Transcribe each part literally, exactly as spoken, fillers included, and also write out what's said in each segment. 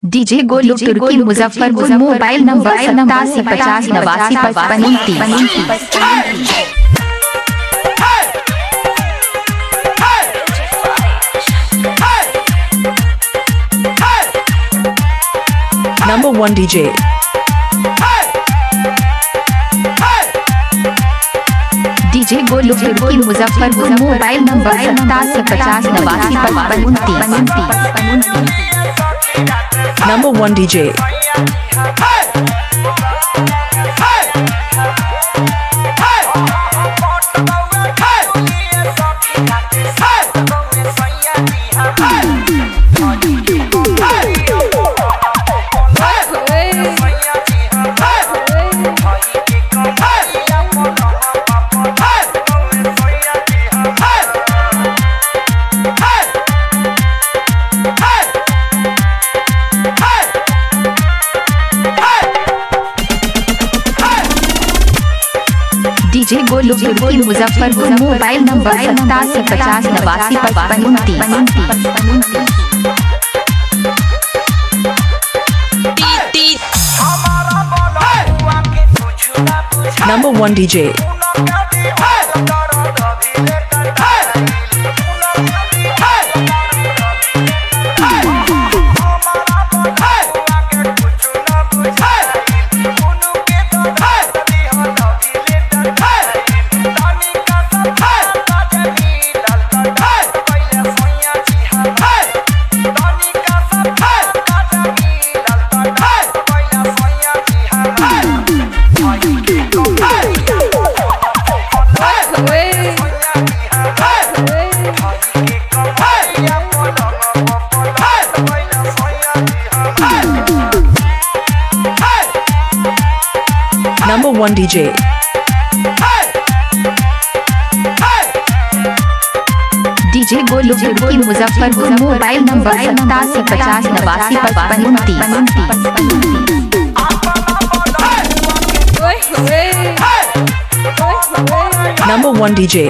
DJ Golu Turki Muzaffarpur mobile number सतासी पचास नवासी पचपन उनतीस। Number one D J. DJ Golu Turki Muzaffarpur mobile number सतासी पचास नवासी पचपन उनतीस। Number one D J. DJ Golu Turki Muzaffarpur mobile number सतासी पचास नवासी पचपन उनतीस। Number one D J. Number one D J. DJ Golu Turki Muzaffarpur mobile number सतासी पचास नवासी पचपन उनतीस। Number one D J.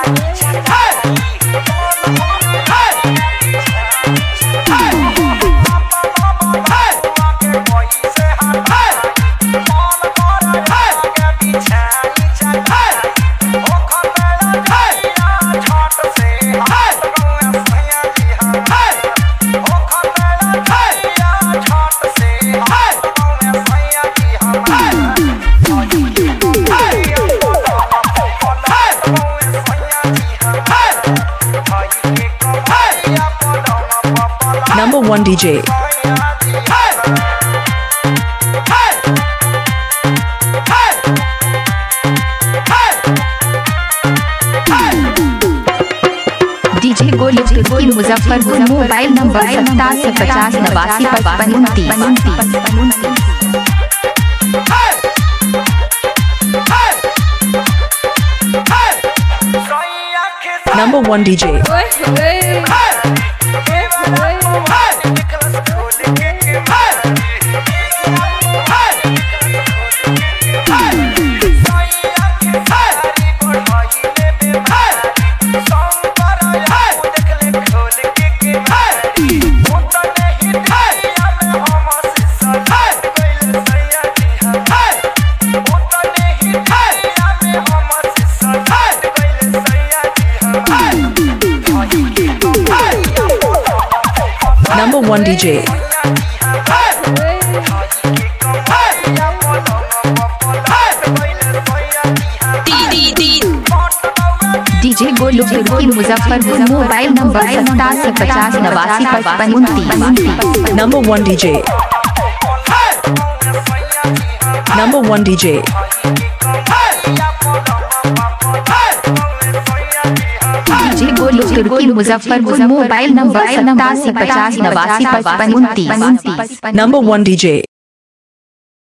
Number one D J. DJ Golu Turki Muzaffarpur mobile number सतासी पचास नवासी पचपन उनतीस। Number one D J. Number one D J. DJ Golu Turki Muzaffarpur mobile number सतासी पचास नवासी पचपन उनतीस। Number one D J. Number one D J. DJ Golu Turki Muzaffarpur mobile number सतासी पचास नवासी पचपन उनतीस। Number one D J.